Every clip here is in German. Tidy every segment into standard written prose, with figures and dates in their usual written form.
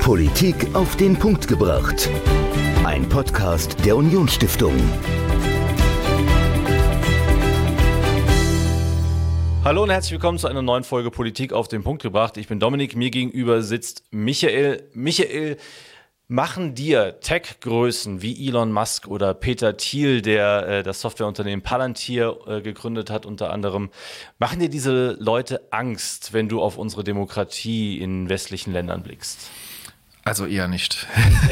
Politik auf den Punkt gebracht. Ein Podcast der Unionsstiftung. Hallo und herzlich willkommen zu einer neuen Folge Politik auf den Punkt gebracht. Ich bin Dominik, mir gegenüber sitzt Michael. Michael, machen dir Tech-Größen wie Elon Musk oder Peter Thiel, der das Softwareunternehmen Palantir gegründet hat unter anderem, machen dir diese Leute Angst, wenn du auf unsere Demokratie in westlichen Ländern blickst? Also eher nicht.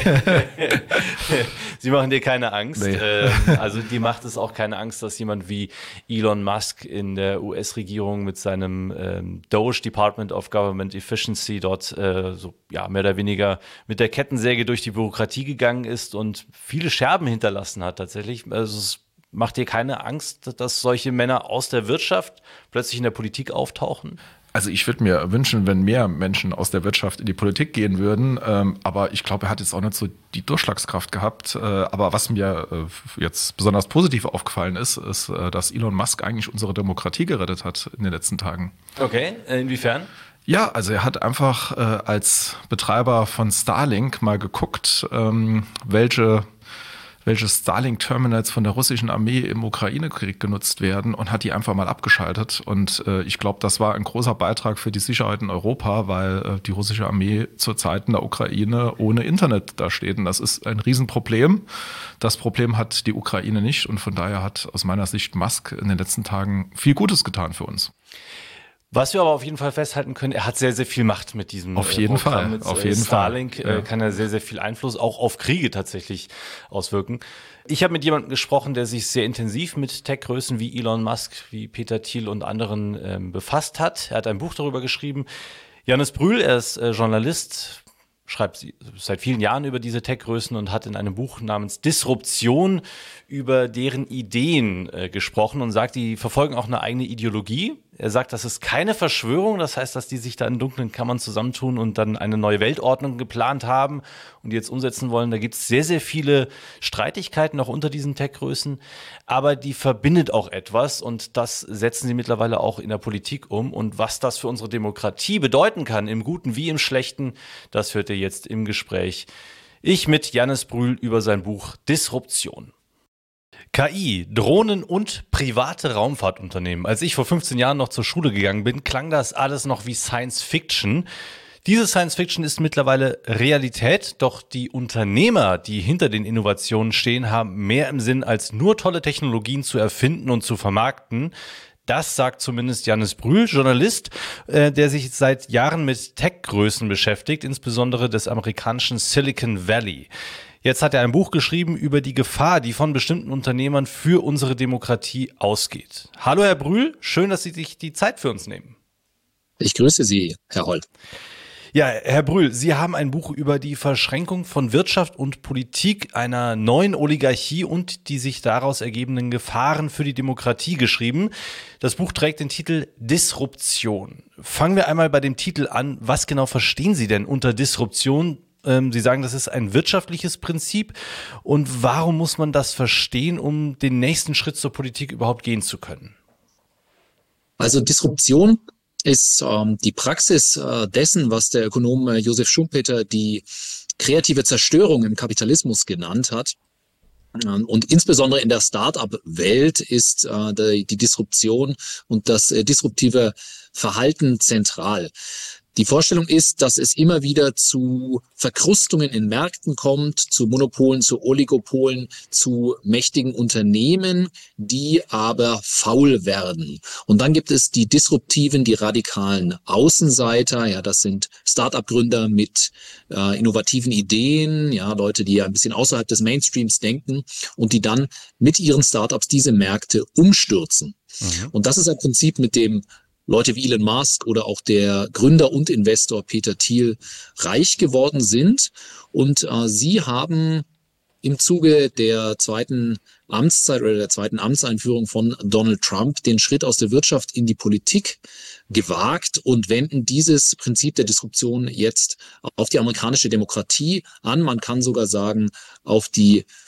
Sie machen dir keine Angst. Nee. Also dir macht es auch keine Angst, dass jemand wie Elon Musk in der US-Regierung mit seinem DOGE, Department of Government Efficiency, dort mehr oder weniger mit der Kettensäge durch die Bürokratie gegangen ist und viele Scherben hinterlassen hat tatsächlich. Also es macht dir keine Angst, dass solche Männer aus der Wirtschaft plötzlich in der Politik auftauchen? Also ich würde mir wünschen, wenn mehr Menschen aus der Wirtschaft in die Politik gehen würden, aber ich glaube, er hat jetzt auch nicht so die Durchschlagskraft gehabt. Aber was mir jetzt besonders positiv aufgefallen ist, dass Elon Musk eigentlich unsere Demokratie gerettet hat in den letzten Tagen. Okay, inwiefern? Ja, also er hat einfach als Betreiber von Starlink mal geguckt, welche Starlink-Terminals von der russischen Armee im Ukraine-Krieg genutzt werden und hat die einfach mal abgeschaltet. Und ich glaube, das war ein großer Beitrag für die Sicherheit in Europa, weil die russische Armee zurzeit in der Ukraine ohne Internet da steht. Und das ist ein Riesenproblem. Das Problem hat die Ukraine nicht. Und von daher hat aus meiner Sicht Musk in den letzten Tagen viel Gutes getan für uns. Was wir aber auf jeden Fall festhalten können, er hat sehr, sehr viel Macht mit diesem Programm. Mit Starlink kann er sehr, sehr viel Einfluss auch auf Kriege tatsächlich auswirken. Ich habe mit jemandem gesprochen, der sich sehr intensiv mit Tech-Größen wie Elon Musk, wie Peter Thiel und anderen befasst hat. Er hat ein Buch darüber geschrieben. Jannis Brühl, er ist Journalist, schreibt seit vielen Jahren über diese Tech-Größen und hat in einem Buch namens Disruption über deren Ideen gesprochen und sagt, die verfolgen auch eine eigene Ideologie. Er sagt, das ist keine Verschwörung, das heißt, dass die sich da in dunklen Kammern zusammentun und dann eine neue Weltordnung geplant haben und die jetzt umsetzen wollen. Da gibt es sehr, sehr viele Streitigkeiten auch unter diesen Tech-Größen, aber die verbindet auch etwas und das setzen sie mittlerweile auch in der Politik um. Und was das für unsere Demokratie bedeuten kann, im Guten wie im Schlechten, das hört ihr jetzt im Gespräch. Ich mit Jannis Brühl über sein Buch Disruption. KI, Drohnen und private Raumfahrtunternehmen. Als ich vor 15 Jahren noch zur Schule gegangen bin, klang das alles noch wie Science Fiction. Diese Science Fiction ist mittlerweile Realität, doch die Unternehmer, die hinter den Innovationen stehen, haben mehr im Sinn, als nur tolle Technologien zu erfinden und zu vermarkten. Das sagt zumindest Jannis Brühl, Journalist, der sich seit Jahren mit Tech-Größen beschäftigt, insbesondere des amerikanischen Silicon Valley. Jetzt hat er ein Buch geschrieben über die Gefahr, die von bestimmten Unternehmern für unsere Demokratie ausgeht. Hallo Herr Brühl, schön, dass Sie sich die Zeit für uns nehmen. Ich grüße Sie, Herr Holt. Ja, Herr Brühl, Sie haben ein Buch über die Verschränkung von Wirtschaft und Politik einer neuen Oligarchie und die sich daraus ergebenden Gefahren für die Demokratie geschrieben. Das Buch trägt den Titel Disruption. Fangen wir einmal bei dem Titel an. Was genau verstehen Sie denn unter Disruption? Sie sagen, das ist ein wirtschaftliches Prinzip. Und warum muss man das verstehen, um den nächsten Schritt zur Politik überhaupt gehen zu können? Also Disruption ist die Praxis dessen, was der Ökonom Josef Schumpeter die kreative Zerstörung im Kapitalismus genannt hat. Und insbesondere in der Start-up-Welt ist die Disruption und das disruptive Verhalten zentral. Die Vorstellung ist, dass es immer wieder zu Verkrustungen in Märkten kommt, zu Monopolen, zu Oligopolen, zu mächtigen Unternehmen, die aber faul werden. Und dann gibt es die disruptiven, die radikalen Außenseiter. Ja, das sind Start-up-Gründer mit innovativen Ideen, ja, Leute, die ein bisschen außerhalb des Mainstreams denken und die dann mit ihren Start-ups diese Märkte umstürzen. Mhm. Und das ist ein Prinzip, mit dem Leute wie Elon Musk oder auch der Gründer und Investor Peter Thiel reich geworden sind. Und sie haben im Zuge der zweiten Amtszeit oder der zweiten Amtseinführung von Donald Trump den Schritt aus der Wirtschaft in die Politik gewagt und wenden dieses Prinzip der Disruption jetzt auf die amerikanische Demokratie an. Man kann sogar sagen, auf die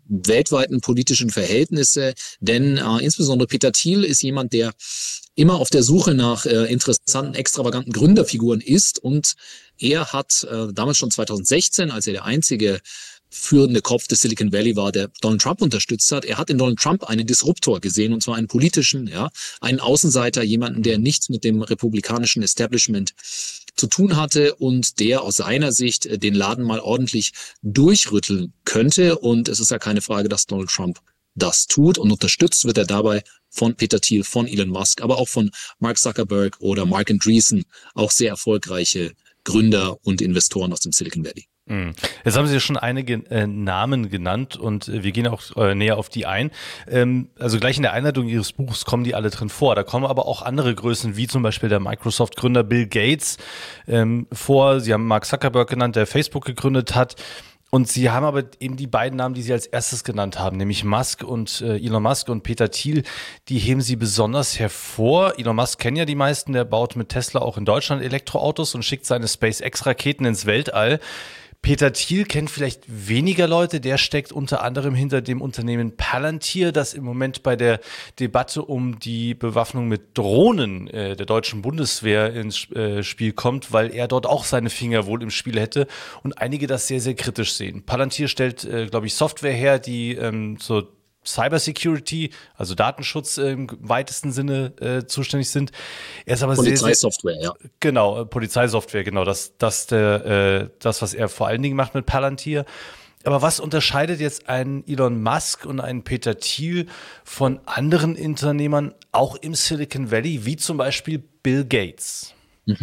weltweiten politischen Verhältnisse, denn insbesondere Peter Thiel ist jemand, der immer auf der Suche nach interessanten, extravaganten Gründerfiguren ist, und er hat damals schon 2016, als er der einzige führende Kopf des Silicon Valley war, der Donald Trump unterstützt hat. Er hat in Donald Trump einen Disruptor gesehen, und zwar einen politischen, einen Außenseiter, jemanden, der nichts mit dem republikanischen Establishment zu tun hatte und der aus seiner Sicht den Laden mal ordentlich durchrütteln könnte. Und es ist ja keine Frage, dass Donald Trump das tut, und unterstützt wird er dabei von Peter Thiel, von Elon Musk, aber auch von Mark Zuckerberg oder Mark Andreessen, auch sehr erfolgreiche Gründer und Investoren aus dem Silicon Valley. Jetzt haben Sie ja schon einige Namen genannt, und wir gehen auch näher auf die ein. Also gleich in der Einleitung Ihres Buchs kommen die alle drin vor. Da kommen aber auch andere Größen, wie zum Beispiel der Microsoft-Gründer Bill Gates vor. Sie haben Mark Zuckerberg genannt, der Facebook gegründet hat. Und Sie haben aber eben die beiden Namen, die Sie als erstes genannt haben, nämlich Elon Musk und Peter Thiel, die heben Sie besonders hervor. Elon Musk kennen ja die meisten, der baut mit Tesla auch in Deutschland Elektroautos und schickt seine SpaceX-Raketen ins Weltall. Peter Thiel kennt vielleicht weniger Leute, der steckt unter anderem hinter dem Unternehmen Palantir, das im Moment bei der Debatte um die Bewaffnung mit Drohnen der deutschen Bundeswehr ins Spiel kommt, weil er dort auch seine Finger wohl im Spiel hätte und einige das sehr, sehr kritisch sehen. Palantir stellt, glaube ich, Software her, die zur Cybersecurity, also Datenschutz im weitesten Sinne zuständig sind. Er ist aber Polizeisoftware, ja. Genau, Polizeisoftware, genau. Das, was er vor allen Dingen macht mit Palantir. Aber was unterscheidet jetzt einen Elon Musk und einen Peter Thiel von anderen Unternehmern, auch im Silicon Valley, wie zum Beispiel Bill Gates?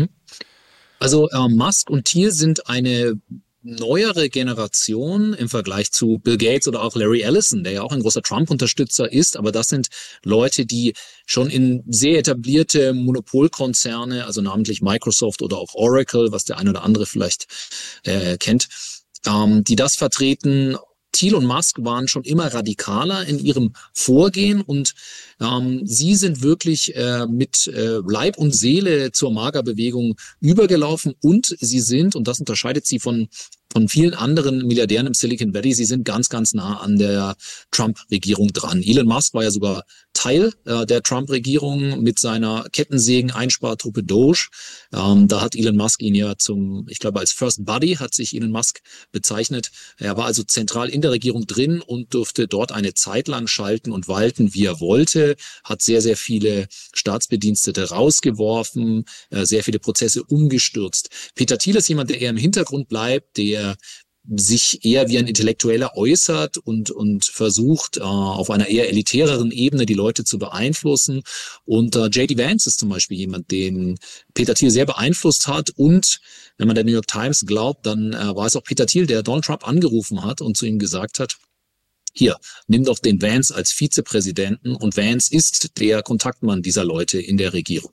Also Musk und Thiel sind eine neuere Generation im Vergleich zu Bill Gates oder auch Larry Ellison, der ja auch ein großer Trump-Unterstützer ist. Aber das sind Leute, die schon in sehr etablierte Monopolkonzerne, also namentlich Microsoft oder auch Oracle, was der ein oder andere vielleicht kennt, die das vertreten. Thiel und Musk waren schon immer radikaler in ihrem Vorgehen, und sie sind wirklich mit Leib und Seele zur MAGA-Bewegung übergelaufen, und sie sind, und das unterscheidet sie von vielen anderen Milliardären im Silicon Valley, sie sind ganz, ganz nah an der Trump-Regierung dran. Elon Musk war ja sogar Teil der Trump-Regierung mit seiner Kettensägen-Einspartruppe Doge. Da hat Elon Musk ihn ja ich glaube als First Buddy hat sich Elon Musk bezeichnet. Er war also zentral in der Regierung drin und durfte dort eine Zeit lang schalten und walten, wie er wollte, hat sehr, sehr viele Staatsbedienstete rausgeworfen, sehr viele Prozesse umgestürzt. Peter Thiel ist jemand, der eher im Hintergrund bleibt, der sich eher wie ein Intellektueller äußert und versucht, auf einer eher elitäreren Ebene die Leute zu beeinflussen. Und J.D. Vance ist zum Beispiel jemand, den Peter Thiel sehr beeinflusst hat. Und wenn man der New York Times glaubt, dann war es auch Peter Thiel, der Donald Trump angerufen hat und zu ihm gesagt hat, hier, nimm doch den Vance als Vizepräsidenten. Und Vance ist der Kontaktmann dieser Leute in der Regierung.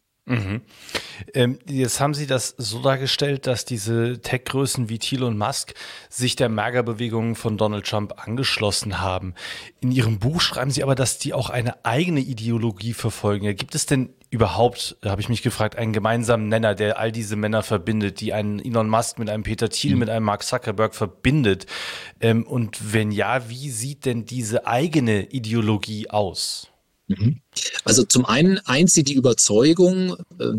Jetzt haben Sie das so dargestellt, dass diese Tech-Größen wie Thiel und Musk sich der MAGA-Bewegung von Donald Trump angeschlossen haben. In Ihrem Buch schreiben Sie aber, dass die auch eine eigene Ideologie verfolgen. Ja, gibt es denn überhaupt, habe ich mich gefragt, einen gemeinsamen Nenner, der all diese Männer verbindet, die einen Elon Musk mit einem Peter Thiel, mit einem Mark Zuckerberg verbindet? Und wenn ja, wie sieht denn diese eigene Ideologie aus? Also zum einen eint sie die Überzeugung,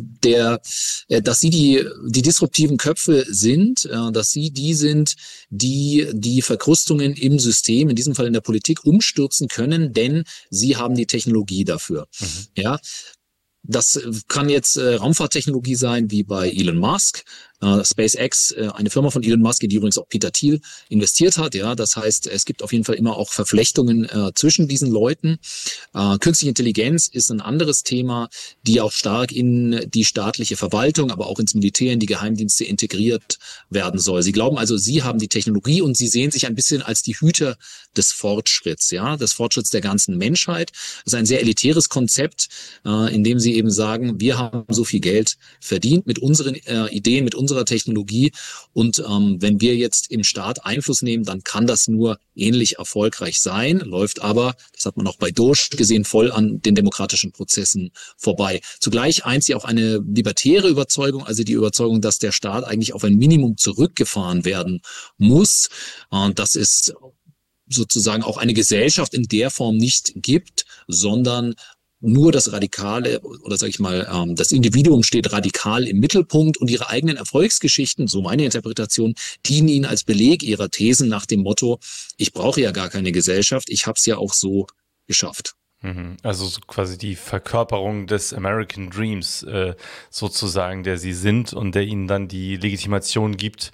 dass sie die disruptiven Köpfe sind, dass sie die sind, die Verkrustungen im System, in diesem Fall in der Politik, umstürzen können, denn sie haben die Technologie dafür. Ja. Das kann jetzt Raumfahrttechnologie sein, wie bei Elon Musk. SpaceX, eine Firma von Elon Musk, in die übrigens auch Peter Thiel investiert hat. Ja, das heißt, es gibt auf jeden Fall immer auch Verflechtungen zwischen diesen Leuten. Künstliche Intelligenz ist ein anderes Thema, die auch stark in die staatliche Verwaltung, aber auch ins Militär, in die Geheimdienste integriert werden soll. Sie glauben also, sie haben die Technologie und sie sehen sich ein bisschen als die Hüter des Fortschritts, ja, des Fortschritts der ganzen Menschheit. Das ist ein sehr elitäres Konzept, in dem sie eben sagen, wir haben so viel Geld verdient mit unseren Ideen, mit unserer Technologie, und wenn wir jetzt im Staat Einfluss nehmen, dann kann das nur ähnlich erfolgreich sein, läuft aber, das hat man auch bei Doge gesehen, voll an den demokratischen Prozessen vorbei. Zugleich eint sie auch eine libertäre Überzeugung, also die Überzeugung, dass der Staat eigentlich auf ein Minimum zurückgefahren werden muss. Und das ist sozusagen auch eine Gesellschaft in der Form nicht gibt, sondern nur das Radikale oder sage ich mal, das Individuum steht radikal im Mittelpunkt und ihre eigenen Erfolgsgeschichten, so meine Interpretation, dienen ihnen als Beleg ihrer Thesen nach dem Motto, ich brauche ja gar keine Gesellschaft, ich habe es ja auch so geschafft. Also so quasi die Verkörperung des American Dreams sozusagen, der sie sind und der ihnen dann die Legitimation gibt,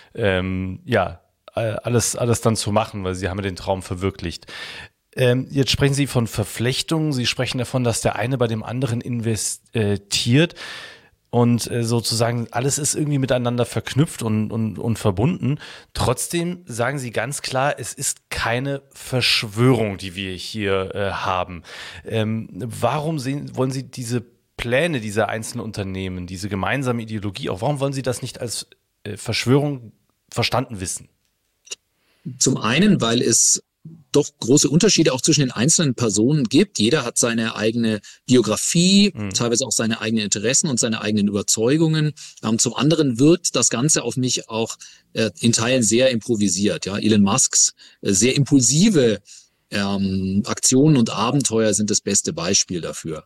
alles dann zu machen, weil sie haben ja den Traum verwirklicht. Jetzt sprechen Sie von Verflechtungen, Sie sprechen davon, dass der eine bei dem anderen investiert und sozusagen alles ist irgendwie miteinander verknüpft und verbunden. Trotzdem sagen Sie ganz klar, es ist keine Verschwörung, die wir hier haben. Warum wollen Sie diese Pläne dieser einzelnen Unternehmen, diese gemeinsame Ideologie, auch warum wollen Sie das nicht als Verschwörung verstanden wissen? Zum einen, weil es doch große Unterschiede auch zwischen den einzelnen Personen gibt. Jeder hat seine eigene Biografie, teilweise auch seine eigenen Interessen und seine eigenen Überzeugungen. Zum anderen wirkt das Ganze auf mich auch in Teilen sehr improvisiert. Ja, Elon Musks sehr impulsive Aktionen und Abenteuer sind das beste Beispiel dafür.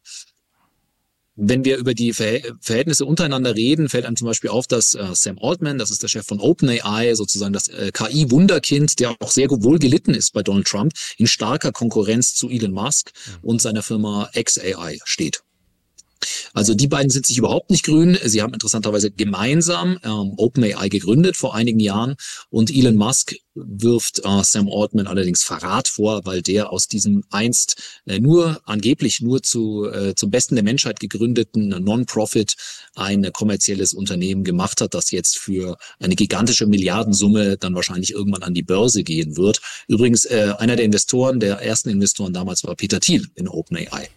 Wenn wir über die Verhältnisse untereinander reden, fällt einem zum Beispiel auf, dass Sam Altman, das ist der Chef von OpenAI, sozusagen das KI-Wunderkind, der auch sehr wohl gelitten ist bei Donald Trump, in starker Konkurrenz zu Elon Musk und seiner Firma xAI steht. Also die beiden sind sich überhaupt nicht grün. Sie haben interessanterweise gemeinsam OpenAI gegründet vor einigen Jahren und Elon Musk wirft Sam Altman allerdings Verrat vor, weil der aus diesem einst angeblich nur zum Besten der Menschheit gegründeten Non-Profit ein kommerzielles Unternehmen gemacht hat, das jetzt für eine gigantische Milliardensumme dann wahrscheinlich irgendwann an die Börse gehen wird. Übrigens einer der ersten Investoren damals war Peter Thiel in OpenAI.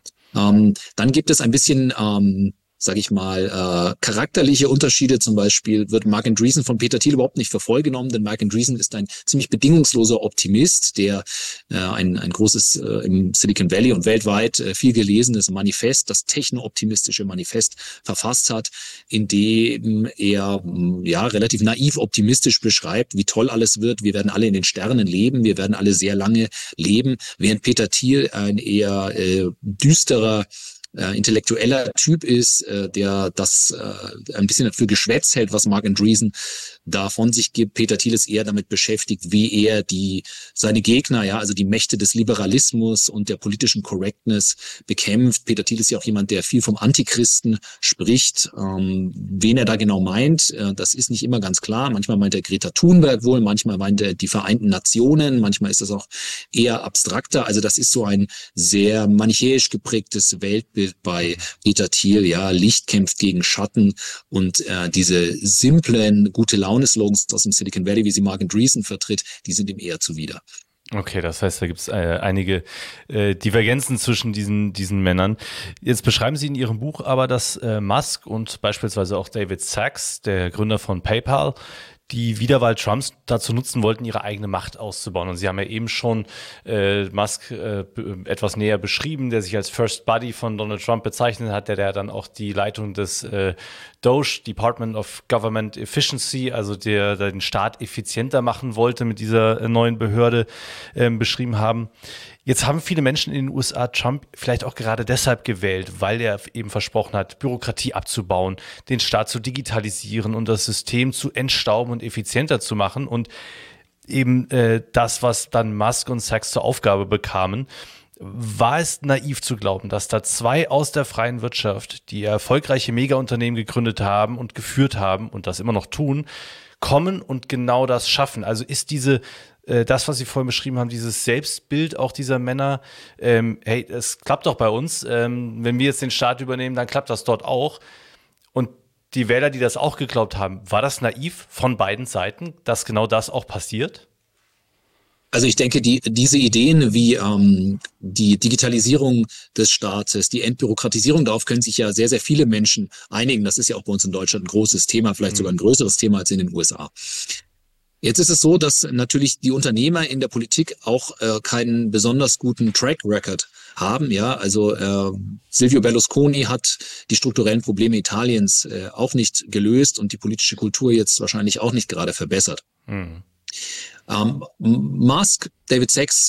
Dann gibt es ein bisschen, sage ich mal, charakterliche Unterschiede. Zum Beispiel wird Marc Andreessen von Peter Thiel überhaupt nicht für voll genommen, denn Marc Andreessen ist ein ziemlich bedingungsloser Optimist, der ein großes im Silicon Valley und weltweit viel gelesenes Manifest, das techno-optimistische Manifest verfasst hat, in dem er relativ naiv optimistisch beschreibt, wie toll alles wird. Wir werden alle in den Sternen leben, wir werden alle sehr lange leben, während Peter Thiel ein eher düsterer intellektueller Typ ist, der das ein bisschen für Geschwätz hält, was Marc Andreessen da von sich gibt. Peter Thiel ist eher damit beschäftigt, wie er seine Gegner, also die Mächte des Liberalismus und der politischen Correctness bekämpft. Peter Thiel ist ja auch jemand, der viel vom Antichristen spricht. Wen er da genau meint, das ist nicht immer ganz klar. Manchmal meint er Greta Thunberg wohl, manchmal meint er die Vereinten Nationen, manchmal ist das auch eher abstrakter. Also das ist so ein sehr manichäisch geprägtes Weltbild bei Peter Thiel. Ja, Licht kämpft gegen Schatten und diese simplen, gute Laune-Slogans aus dem Silicon Valley, wie sie Marc Andreessen vertritt, die sind ihm eher zuwider. Okay, das heißt, da gibt es einige Divergenzen zwischen diesen Männern. Jetzt beschreiben Sie in Ihrem Buch aber, dass Musk und beispielsweise auch David Sacks, der Gründer von PayPal, die Wiederwahl Trumps dazu nutzen wollten, ihre eigene Macht auszubauen. Und Sie haben ja eben schon Musk etwas näher beschrieben, der sich als First Buddy von Donald Trump bezeichnet hat, der dann auch die Leitung des DOGE, Department of Government Efficiency, also der den Staat effizienter machen wollte mit dieser neuen Behörde, beschrieben haben. Jetzt haben viele Menschen in den USA Trump vielleicht auch gerade deshalb gewählt, weil er eben versprochen hat, Bürokratie abzubauen, den Staat zu digitalisieren und das System zu entstauben und effizienter zu machen. Und eben das, was dann Musk und Sacks zur Aufgabe bekamen, war es naiv zu glauben, dass da zwei aus der freien Wirtschaft, die erfolgreiche Megaunternehmen gegründet haben und geführt haben und das immer noch tun, kommen und genau das schaffen. Also ist das, was Sie vorhin beschrieben haben, dieses Selbstbild auch dieser Männer, hey, es klappt doch bei uns, wenn wir jetzt den Staat übernehmen, dann klappt das dort auch. Und die Wähler, die das auch geglaubt haben, war das naiv von beiden Seiten, dass genau das auch passiert? Also ich denke, diese Ideen wie die Digitalisierung des Staates, die Entbürokratisierung, darauf können sich ja sehr, sehr viele Menschen einigen. Das ist ja auch bei uns in Deutschland ein großes Thema, vielleicht sogar ein größeres Thema als in den USA. Jetzt ist es so, dass natürlich die Unternehmer in der Politik auch keinen besonders guten Track Record haben. Ja, also Silvio Berlusconi hat die strukturellen Probleme Italiens auch nicht gelöst und die politische Kultur jetzt wahrscheinlich auch nicht gerade verbessert. Musk, David Sacks,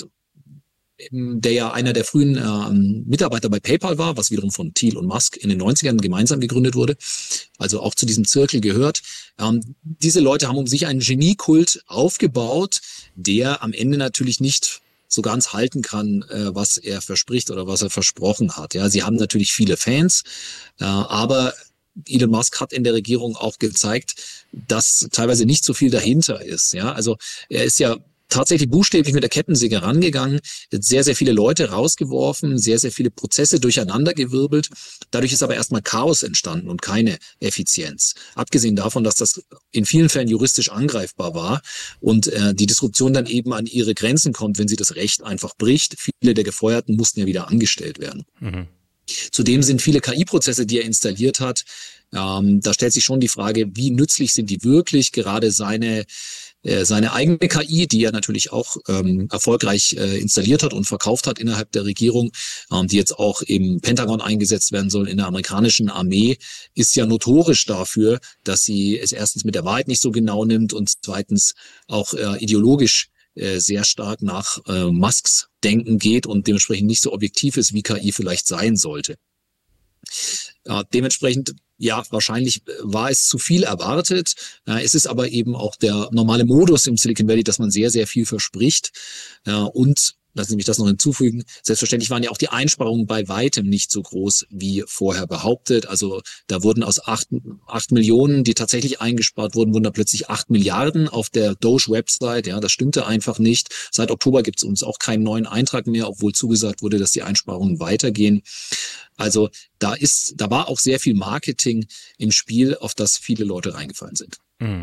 der ja einer der frühen Mitarbeiter bei PayPal war, was wiederum von Thiel und Musk in den 90ern gemeinsam gegründet wurde, also auch zu diesem Zirkel gehört. Diese Leute haben um sich einen Geniekult aufgebaut, der am Ende natürlich nicht so ganz halten kann, was er verspricht oder was er versprochen hat. Ja, sie haben natürlich viele Fans, aber Elon Musk hat in der Regierung auch gezeigt, dass teilweise nicht so viel dahinter ist. Ja, also er ist ja tatsächlich buchstäblich mit der Kettensäge rangegangen, sehr, sehr viele Leute rausgeworfen, sehr, sehr viele Prozesse durcheinandergewirbelt. Dadurch ist aber erstmal Chaos entstanden und keine Effizienz. Abgesehen davon, dass das in vielen Fällen juristisch angreifbar war und die Disruption dann eben an ihre Grenzen kommt, wenn sie das Recht einfach bricht. Viele der Gefeuerten mussten ja wieder angestellt werden. Mhm. Zudem sind viele KI-Prozesse, die er installiert hat, da stellt sich schon die Frage, wie nützlich sind die wirklich, gerade seine eigene KI, die er natürlich auch erfolgreich installiert hat und verkauft hat innerhalb der Regierung, die jetzt auch im Pentagon eingesetzt werden soll, in der amerikanischen Armee, ist ja notorisch dafür, dass sie es erstens mit der Wahrheit nicht so genau nimmt und zweitens auch ideologisch sehr stark nach Musks Denken geht und dementsprechend nicht so objektiv ist, wie KI vielleicht sein sollte. Dementsprechend, ja, wahrscheinlich war es zu viel erwartet. Es ist aber eben auch der normale Modus im Silicon Valley, dass man sehr, sehr viel verspricht. Und lassen Sie mich das noch hinzufügen. Selbstverständlich waren ja auch die Einsparungen bei weitem nicht so groß wie vorher behauptet. Also da wurden aus 8 Millionen, die tatsächlich eingespart wurden, wurden da plötzlich 8 Milliarden auf der Doge-Website. Ja, das stimmte einfach nicht. Seit Oktober gibt es uns auch keinen neuen Eintrag mehr, obwohl zugesagt wurde, dass die Einsparungen weitergehen. Also da war auch sehr viel Marketing im Spiel, auf das viele Leute reingefallen sind.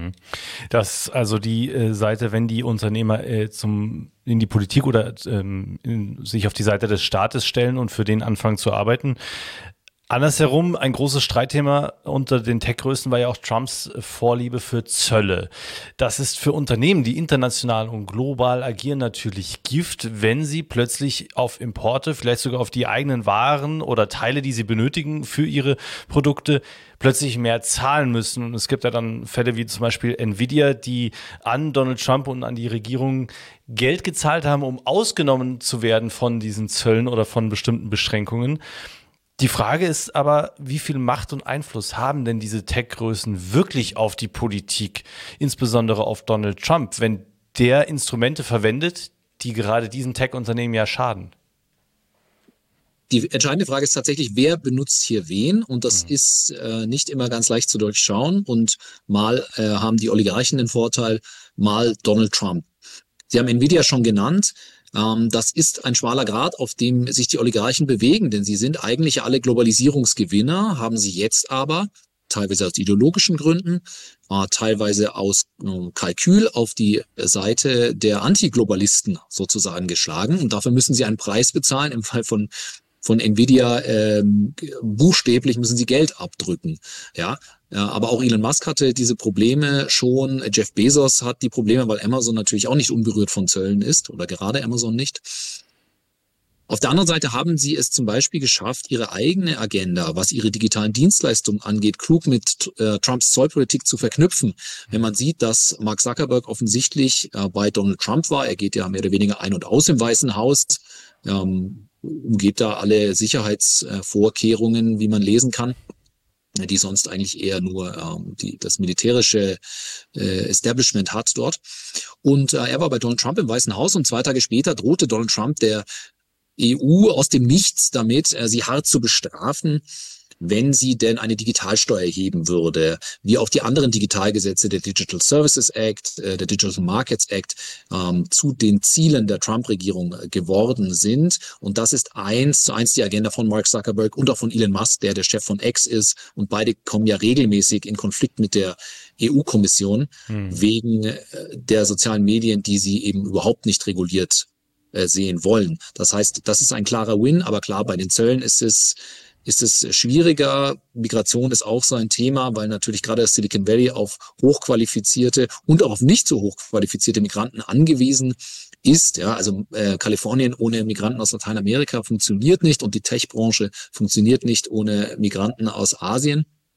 Das also die Seite, wenn die Unternehmer in die Politik oder sich auf die Seite des Staates stellen und für den anfangen zu arbeiten. Andersherum, ein großes Streitthema unter den Tech-Größen war ja auch Trumps Vorliebe für Zölle. Das ist für Unternehmen, die international und global agieren, natürlich Gift, wenn sie plötzlich auf Importe, vielleicht sogar auf die eigenen Waren oder Teile, die sie benötigen für ihre Produkte, plötzlich mehr zahlen müssen. Und es gibt ja dann Fälle wie zum Beispiel Nvidia, die an Donald Trump und an die Regierung Geld gezahlt haben, um ausgenommen zu werden von diesen Zöllen oder von bestimmten Beschränkungen. Die Frage ist aber, wie viel Macht und Einfluss haben denn diese Tech-Größen wirklich auf die Politik, insbesondere auf Donald Trump, wenn der Instrumente verwendet, die gerade diesen Tech-Unternehmen ja schaden? Die entscheidende Frage ist tatsächlich, wer benutzt hier wen? Und das ist nicht immer ganz leicht zu durchschauen. Und mal haben die Oligarchen den Vorteil, mal Donald Trump. Sie haben Nvidia schon genannt. Das ist ein schmaler Grat, auf dem sich die Oligarchen bewegen, denn sie sind eigentlich alle Globalisierungsgewinner, haben sie jetzt aber teilweise aus ideologischen Gründen, teilweise aus Kalkül auf die Seite der Antiglobalisten sozusagen geschlagen. Und dafür müssen sie einen Preis bezahlen. Im Fall von Nvidia buchstäblich müssen sie Geld abdrücken. Ja, aber auch Elon Musk hatte diese Probleme schon. Jeff Bezos hat die Probleme, weil Amazon natürlich auch nicht unberührt von Zöllen ist oder gerade Amazon nicht. Auf der anderen Seite haben sie es zum Beispiel geschafft, ihre eigene Agenda, was ihre digitalen Dienstleistungen angeht, klug mit Trumps Zollpolitik zu verknüpfen. Wenn man sieht, dass Mark Zuckerberg offensichtlich bei Donald Trump war, er geht ja mehr oder weniger ein und aus im Weißen Haus, umgeht da alle Sicherheitsvorkehrungen, wie man lesen kann, die sonst eigentlich eher nur das militärische Establishment hat dort. Und er war bei Donald Trump im Weißen Haus und 2 Tage später drohte Donald Trump der EU aus dem Nichts damit, sie hart zu bestrafen, wenn sie denn eine Digitalsteuer erheben würde, wie auch die anderen Digitalgesetze, der Digital Services Act, der Digital Markets Act, zu den Zielen der Trump-Regierung geworden sind. Und das ist 1:1 die Agenda von Mark Zuckerberg und auch von Elon Musk, der Chef von X ist. Und beide kommen ja regelmäßig in Konflikt mit der EU-Kommission wegen der sozialen Medien, die sie eben überhaupt nicht reguliert sehen wollen. Das heißt, das ist ein klarer Win, aber klar, bei den Zöllen ist es schwieriger. Migration ist auch so ein Thema, weil natürlich gerade das Silicon Valley auf hochqualifizierte und auch auf nicht so hochqualifizierte Migranten angewiesen ist. Ja, also Kalifornien ohne Migranten aus Lateinamerika funktioniert nicht und die Tech-Branche funktioniert nicht ohne Migranten aus Asien.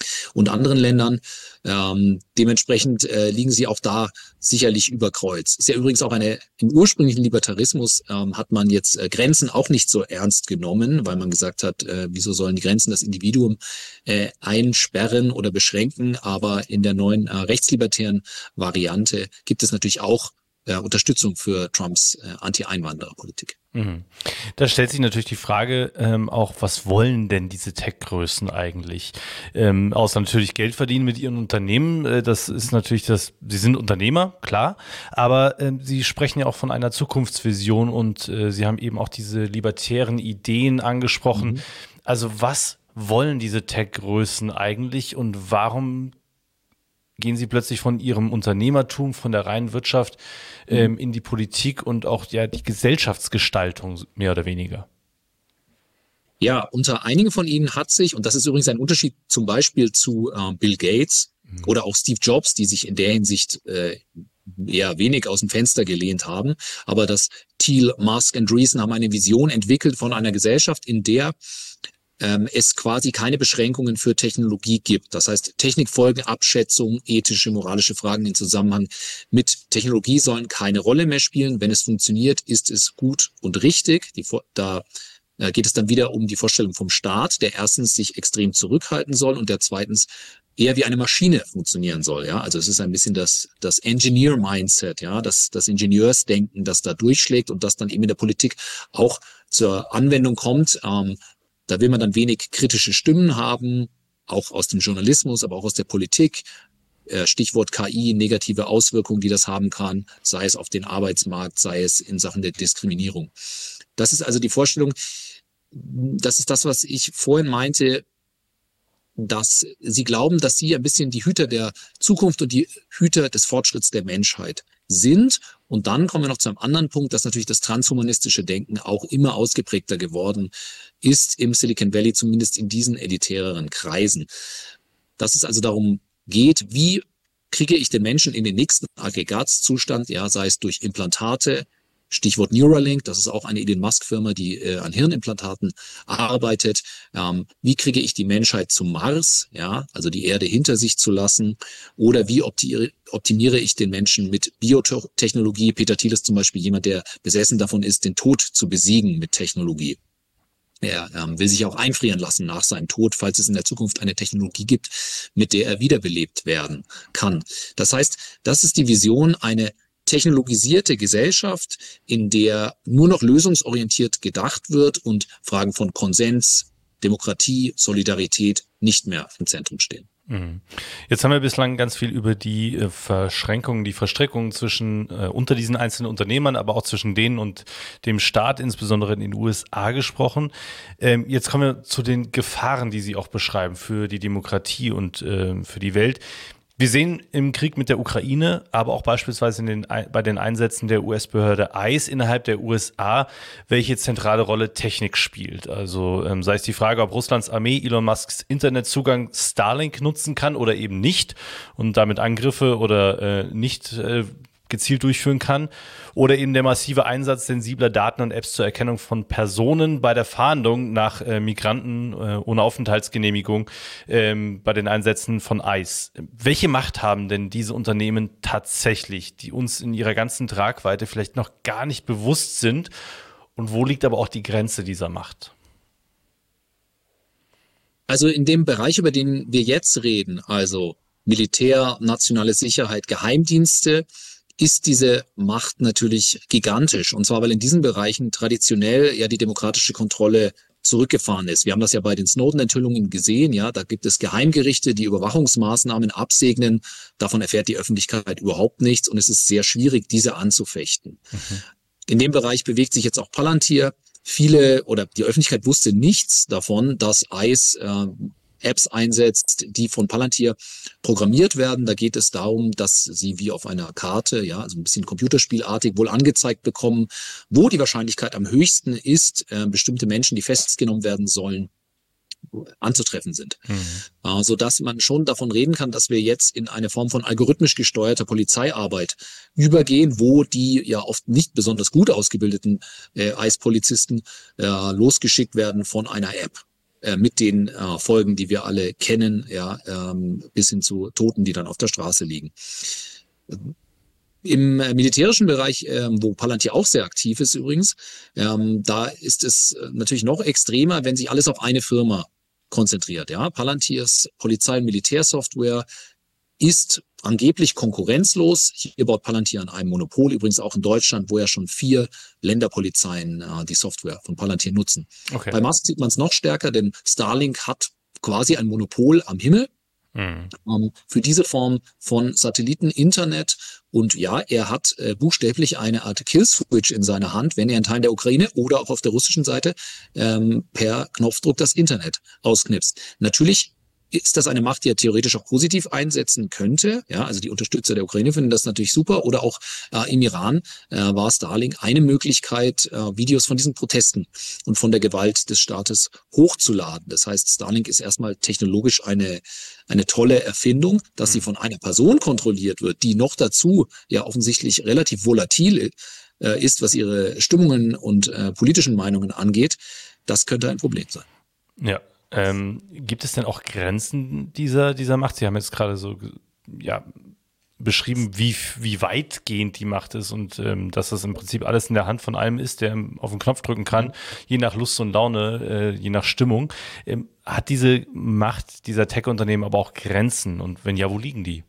und anderen Ländern. Dementsprechend liegen sie auch da sicherlich über Kreuz. Ist ja übrigens auch im ursprünglichen Libertarismus hat man jetzt Grenzen auch nicht so ernst genommen, weil man gesagt hat, wieso sollen die Grenzen das Individuum einsperren oder beschränken? Aber in der neuen rechtslibertären Variante gibt es natürlich auch Unterstützung für Trumps Anti-Einwandererpolitik. Da stellt sich natürlich die Frage auch, was wollen denn diese Tech-Größen eigentlich? Außer natürlich Geld verdienen mit ihren Unternehmen. Das ist natürlich sie sind Unternehmer, klar, aber sie sprechen ja auch von einer Zukunftsvision und sie haben eben auch diese libertären Ideen angesprochen. Also was wollen diese Tech-Größen eigentlich und warum gehen sie plötzlich von ihrem Unternehmertum, von der reinen Wirtschaft in die Politik und auch die Gesellschaftsgestaltung mehr oder weniger? Ja, unter einigen von ihnen hat sich, und das ist übrigens ein Unterschied zum Beispiel zu Bill Gates oder auch Steve Jobs, die sich in der Hinsicht eher wenig aus dem Fenster gelehnt haben, aber das Thiel, Musk und Andreessen haben eine Vision entwickelt von einer Gesellschaft, in der es quasi keine Beschränkungen für Technologie gibt. Das heißt, Technikfolgenabschätzung, ethische, moralische Fragen im Zusammenhang mit Technologie sollen keine Rolle mehr spielen. Wenn es funktioniert, ist es gut und richtig. Da geht es dann wieder um die Vorstellung vom Staat, der erstens sich extrem zurückhalten soll und der zweitens eher wie eine Maschine funktionieren soll. Ja, also es ist ein bisschen das Engineer-Mindset, ja, das Ingenieursdenken, das da durchschlägt und das dann eben in der Politik auch zur Anwendung kommt. Da will man dann wenig kritische Stimmen haben, auch aus dem Journalismus, aber auch aus der Politik. Stichwort KI, negative Auswirkungen, die das haben kann, sei es auf den Arbeitsmarkt, sei es in Sachen der Diskriminierung. Das ist also die Vorstellung, das ist das, was ich vorhin meinte, dass sie glauben, dass sie ein bisschen die Hüter der Zukunft und die Hüter des Fortschritts der Menschheit sind. Und dann kommen wir noch zu einem anderen Punkt, dass natürlich das transhumanistische Denken auch immer ausgeprägter geworden ist im Silicon Valley, zumindest in diesen elitäreren Kreisen. Dass es also darum geht, wie kriege ich den Menschen in den nächsten Aggregatzustand, ja, sei es durch Implantate, Stichwort Neuralink, das ist auch eine Elon Musk-Firma, die an Hirnimplantaten arbeitet. Wie kriege ich die Menschheit zum Mars, ja, also die Erde hinter sich zu lassen? Oder wie optimiere ich den Menschen mit Biotechnologie? Peter Thiel ist zum Beispiel jemand, der besessen davon ist, den Tod zu besiegen mit Technologie. Er will sich auch einfrieren lassen nach seinem Tod, falls es in der Zukunft eine Technologie gibt, mit der er wiederbelebt werden kann. Das heißt, das ist die Vision, eine technologisierte Gesellschaft, in der nur noch lösungsorientiert gedacht wird und Fragen von Konsens, Demokratie, Solidarität nicht mehr im Zentrum stehen. Jetzt haben wir bislang ganz viel über die Verschränkungen, die Verstrickungen unter diesen einzelnen Unternehmern, aber auch zwischen denen und dem Staat, insbesondere in den USA, gesprochen. Jetzt kommen wir zu den Gefahren, die Sie auch beschreiben für die Demokratie und für die Welt. Wir sehen im Krieg mit der Ukraine, aber auch beispielsweise bei den Einsätzen der US-Behörde ICE innerhalb der USA, welche zentrale Rolle Technik spielt. Also sei es die Frage, ob Russlands Armee Elon Musks Internetzugang Starlink nutzen kann oder eben nicht und damit Angriffe oder nicht gezielt durchführen kann, oder eben der massive Einsatz sensibler Daten und Apps zur Erkennung von Personen bei der Fahndung nach Migranten ohne Aufenthaltsgenehmigung bei den Einsätzen von ICE. Welche Macht haben denn diese Unternehmen tatsächlich, die uns in ihrer ganzen Tragweite vielleicht noch gar nicht bewusst sind? Und wo liegt aber auch die Grenze dieser Macht? Also in dem Bereich, über den wir jetzt reden, also Militär, nationale Sicherheit, Geheimdienste, ist diese Macht natürlich gigantisch. Und zwar, weil in diesen Bereichen traditionell ja die demokratische Kontrolle zurückgefahren ist. Wir haben das ja bei den Snowden-Enthüllungen gesehen. Ja, da gibt es Geheimgerichte, die Überwachungsmaßnahmen absegnen. Davon erfährt die Öffentlichkeit überhaupt nichts. Und es ist sehr schwierig, diese anzufechten. In dem Bereich bewegt sich jetzt auch Palantir. Die Öffentlichkeit wusste nichts davon, dass ICE Apps einsetzt, die von Palantir programmiert werden. Da geht es darum, dass sie wie auf einer Karte, ja, also ein bisschen computerspielartig wohl angezeigt bekommen, wo die Wahrscheinlichkeit am höchsten ist, bestimmte Menschen, die festgenommen werden sollen, anzutreffen sind. Sodass man schon davon reden kann, dass wir jetzt in eine Form von algorithmisch gesteuerter Polizeiarbeit übergehen, wo die ja oft nicht besonders gut ausgebildeten ICE-Polizisten losgeschickt werden von einer App. mit den Folgen, die wir alle kennen, ja, bis hin zu Toten, die dann auf der Straße liegen. Im militärischen Bereich, wo Palantir auch sehr aktiv ist übrigens, da ist es natürlich noch extremer, wenn sich alles auf eine Firma konzentriert. Ja, Palantirs Polizei- und Militärsoftware ist angeblich konkurrenzlos. Hier baut Palantir an einem Monopol, übrigens auch in Deutschland, wo ja schon 4 Länderpolizeien die Software von Palantir nutzen. Okay. Bei Musk sieht man es noch stärker, denn Starlink hat quasi ein Monopol am Himmel. Für diese Form von Satelliteninternet. Und ja, er hat buchstäblich eine Art Killswitch in seiner Hand, wenn er in Teilen der Ukraine oder auch auf der russischen Seite per Knopfdruck das Internet ausknipst. Natürlich ist das eine Macht, die er theoretisch auch positiv einsetzen könnte. Ja, also die Unterstützer der Ukraine finden das natürlich super. Oder auch im Iran war Starlink eine Möglichkeit, Videos von diesen Protesten und von der Gewalt des Staates hochzuladen. Das heißt, Starlink ist erstmal technologisch eine tolle Erfindung, dass sie von einer Person kontrolliert wird, die noch dazu ja offensichtlich relativ volatil ist, was ihre Stimmungen und politischen Meinungen angeht. Das könnte ein Problem sein. Ja. Gibt es denn auch Grenzen dieser Macht? Sie haben jetzt gerade so beschrieben, wie weitgehend die Macht ist und dass das im Prinzip alles in der Hand von einem ist, der auf den Knopf drücken kann, je nach Lust und Laune, je nach Stimmung. Hat diese Macht dieser Tech-Unternehmen aber auch Grenzen? Und wenn ja, wo liegen die?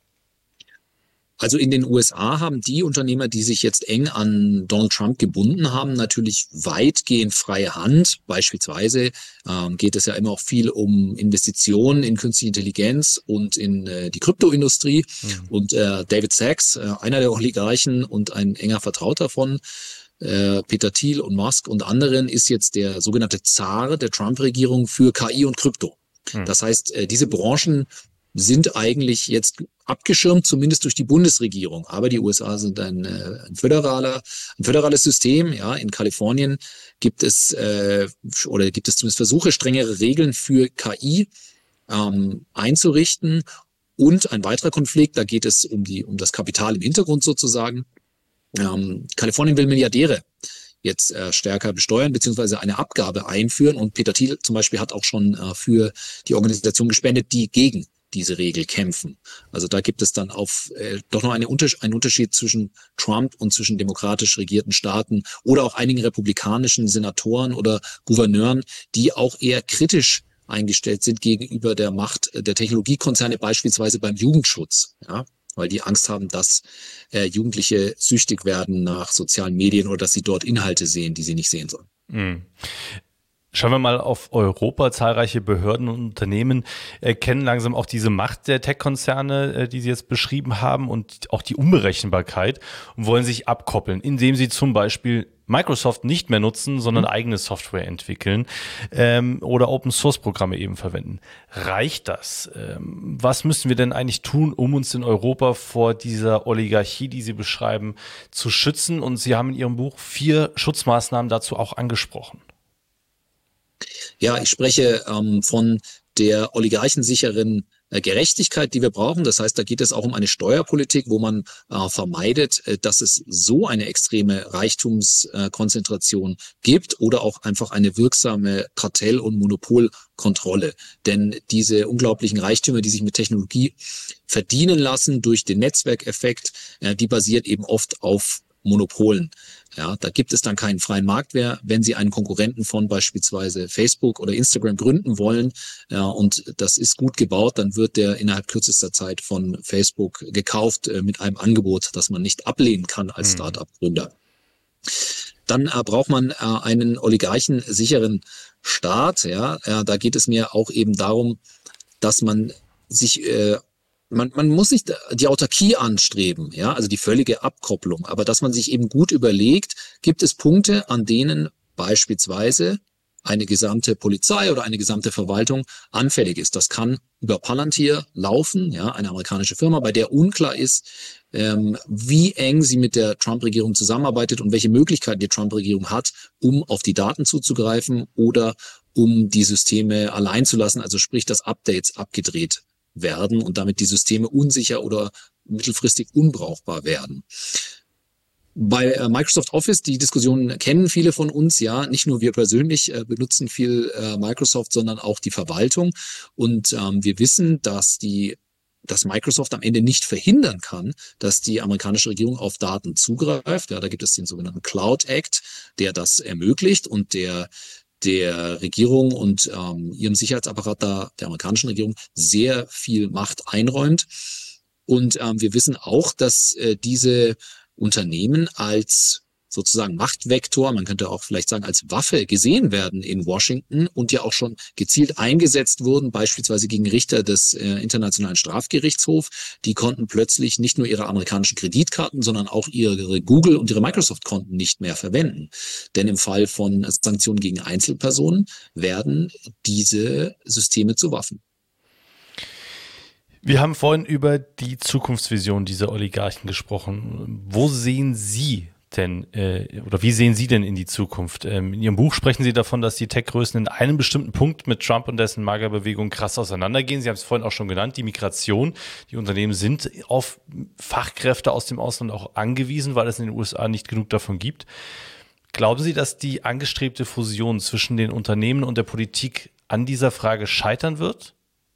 Also in den USA haben die Unternehmer, die sich jetzt eng an Donald Trump gebunden haben, natürlich weitgehend freie Hand. Beispielsweise geht es ja immer auch viel um Investitionen in künstliche Intelligenz und in die Kryptoindustrie. Und David Sachs, einer der Oligarchen und ein enger Vertrauter von Peter Thiel und Musk und anderen, ist jetzt der sogenannte Zar der Trump-Regierung für KI und Krypto. Das heißt, diese Branchen sind eigentlich jetzt abgeschirmt, zumindest durch die Bundesregierung. Aber die USA sind ein föderales System. Ja, in Kalifornien gibt es zumindest Versuche, strengere Regeln für KI einzurichten. Und ein weiterer Konflikt, da geht es um das Kapital im Hintergrund sozusagen. Kalifornien will Milliardäre jetzt stärker besteuern, beziehungsweise eine Abgabe einführen. Und Peter Thiel zum Beispiel hat auch schon für die Organisation gespendet, die gegen diese Regel kämpfen. Also da gibt es dann doch noch einen Unterschied zwischen Trump und zwischen demokratisch regierten Staaten oder auch einigen republikanischen Senatoren oder Gouverneuren, die auch eher kritisch eingestellt sind gegenüber der Macht der Technologiekonzerne, beispielsweise beim Jugendschutz, ja, weil die Angst haben, dass Jugendliche süchtig werden nach sozialen Medien oder dass sie dort Inhalte sehen, die sie nicht sehen sollen. Mhm. Schauen wir mal auf Europa. Zahlreiche Behörden und Unternehmen erkennen langsam auch diese Macht der Tech-Konzerne, die Sie jetzt beschrieben haben, und auch die Unberechenbarkeit und wollen sich abkoppeln, indem sie zum Beispiel Microsoft nicht mehr nutzen, sondern eigene Software entwickeln oder Open-Source-Programme eben verwenden. Reicht das? Was müssen wir denn eigentlich tun, um uns in Europa vor dieser Oligarchie, die Sie beschreiben, zu schützen? Und Sie haben in Ihrem Buch 4 Schutzmaßnahmen dazu auch angesprochen. Ja, ich spreche von der oligarchensicheren Gerechtigkeit, die wir brauchen. Das heißt, da geht es auch um eine Steuerpolitik, wo man vermeidet, dass es so eine extreme Reichtumskonzentration gibt oder auch einfach eine wirksame Kartell- und Monopolkontrolle. Denn diese unglaublichen Reichtümer, die sich mit Technologie verdienen lassen durch den Netzwerkeffekt, die basieren eben oft auf Monopolen. Ja, da gibt es dann keinen freien Markt mehr, wenn Sie einen Konkurrenten von beispielsweise Facebook oder Instagram gründen wollen. Ja, und das ist gut gebaut, dann wird der innerhalb kürzester Zeit von Facebook gekauft mit einem Angebot, das man nicht ablehnen kann als Start-up-Gründer. Dann braucht man einen oligarchensicheren Staat. Ja, da geht es mir auch eben darum, dass man sich man muss nicht die Autarkie anstreben, ja, also die völlige Abkopplung, aber dass man sich eben gut überlegt, gibt es Punkte, an denen beispielsweise eine gesamte Polizei oder eine gesamte Verwaltung anfällig ist. Das kann über Palantir laufen, ja, eine amerikanische Firma, bei der unklar ist, wie eng sie mit der Trump-Regierung zusammenarbeitet und welche Möglichkeiten die Trump-Regierung hat, um auf die Daten zuzugreifen oder um die Systeme allein zu lassen, also sprich, dass Updates abgedreht werden und damit die Systeme unsicher oder mittelfristig unbrauchbar werden. Bei Microsoft Office, die Diskussion kennen viele von uns, ja, nicht nur wir persönlich benutzen viel Microsoft, sondern auch die Verwaltung. Und wir wissen, dass Microsoft am Ende nicht verhindern kann, dass die amerikanische Regierung auf Daten zugreift. Ja, da gibt es den sogenannten Cloud Act, der das ermöglicht und der Regierung und ihrem Sicherheitsapparat der amerikanischen Regierung sehr viel Macht einräumt. Und wir wissen auch, dass diese Unternehmen als sozusagen Machtvektor, man könnte auch vielleicht sagen als Waffe gesehen werden in Washington und ja auch schon gezielt eingesetzt wurden, beispielsweise gegen Richter des Internationalen Strafgerichtshofs. Die konnten plötzlich nicht nur ihre amerikanischen Kreditkarten, sondern auch ihre Google- und ihre Microsoft-Konten nicht mehr verwenden. Denn im Fall von Sanktionen gegen Einzelpersonen werden diese Systeme zu Waffen. Wir haben vorhin über die Zukunftsvision dieser Oligarchen gesprochen. Wo sehen Sie denn oder wie sehen Sie denn in die Zukunft? In Ihrem Buch sprechen Sie davon, dass die Tech-Größen in einem bestimmten Punkt mit Trump und dessen MAGA-Bewegung krass auseinandergehen. Sie haben es vorhin auch schon genannt, die Migration. Die Unternehmen sind auf Fachkräfte aus dem Ausland auch angewiesen, weil es in den USA nicht genug davon gibt. Glauben Sie, dass die angestrebte Fusion zwischen den Unternehmen und der Politik an dieser Frage scheitern wird?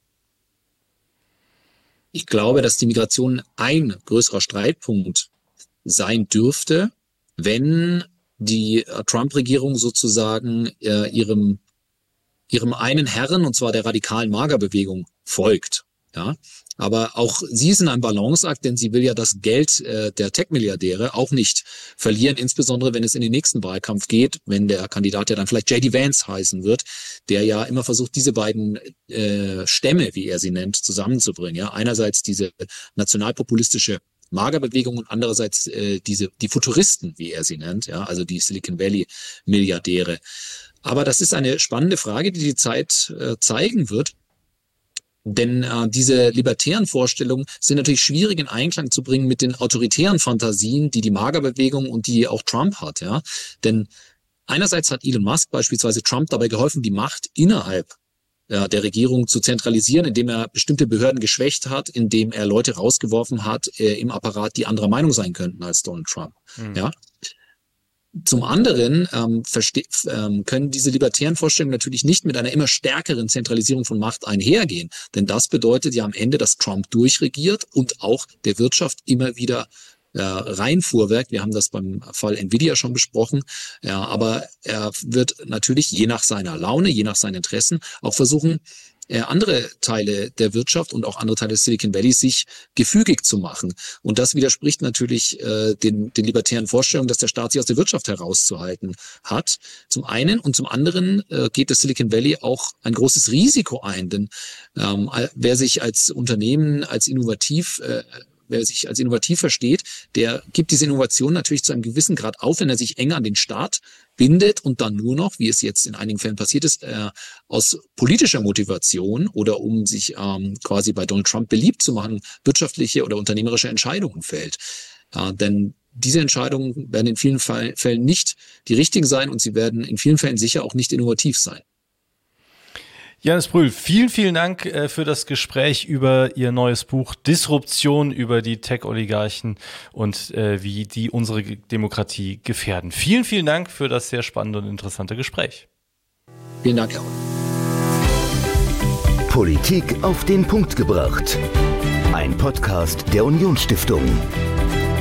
Ich glaube, dass die Migration ein größerer Streitpunkt sein dürfte, wenn die Trump-Regierung sozusagen ihrem einen Herren, und zwar der radikalen MAGA-Bewegung, folgt. Ja, aber auch sie ist in einem Balanceakt, denn sie will ja das Geld der Tech-Milliardäre auch nicht verlieren, insbesondere wenn es in den nächsten Wahlkampf geht, wenn der Kandidat ja dann vielleicht J.D. Vance heißen wird, der ja immer versucht, diese beiden Stämme, wie er sie nennt, zusammenzubringen. Ja, einerseits diese nationalpopulistische MAGA-Bewegung und andererseits die Futuristen, wie er sie nennt, ja, also die Silicon Valley-Milliardäre. Aber das ist eine spannende Frage, die die Zeit zeigen wird. Denn diese libertären Vorstellungen sind natürlich schwierig in Einklang zu bringen mit den autoritären Fantasien, die MAGA-Bewegung und die auch Trump hat. Ja, denn einerseits hat Elon Musk beispielsweise Trump dabei geholfen, die Macht innerhalb der Regierung zu zentralisieren, indem er bestimmte Behörden geschwächt hat, indem er Leute rausgeworfen hat im Apparat, die anderer Meinung sein könnten als Donald Trump. Mhm. Ja. Zum anderen können diese libertären Vorstellungen natürlich nicht mit einer immer stärkeren Zentralisierung von Macht einhergehen. Denn das bedeutet ja am Ende, dass Trump durchregiert und auch der Wirtschaft immer wieder reinfuhrwerk. Wir haben das beim Fall Nvidia schon besprochen. Ja, aber er wird natürlich je nach seiner Laune, je nach seinen Interessen auch versuchen, andere Teile der Wirtschaft und auch andere Teile des Silicon Valleys sich gefügig zu machen. Und das widerspricht natürlich den libertären Vorstellungen, dass der Staat sich aus der Wirtschaft herauszuhalten hat. Zum einen und zum anderen geht das Silicon Valley auch ein großes Risiko ein, denn wer sich als Unternehmen, wer sich als innovativ versteht, der gibt diese Innovation natürlich zu einem gewissen Grad auf, wenn er sich enger an den Staat bindet und dann nur noch, wie es jetzt in einigen Fällen passiert ist, aus politischer Motivation oder um sich quasi bei Donald Trump beliebt zu machen, wirtschaftliche oder unternehmerische Entscheidungen fällt. Denn diese Entscheidungen werden in vielen Fällen nicht die richtigen sein und sie werden in vielen Fällen sicher auch nicht innovativ sein. Janis Brühl, vielen, vielen Dank für das Gespräch über Ihr neues Buch Disruption, über die Tech-Oligarchen und wie die unsere Demokratie gefährden. Vielen, vielen Dank für das sehr spannende und interessante Gespräch. Vielen Dank, Herr. Politik auf den Punkt gebracht. Ein Podcast der Unionsstiftung.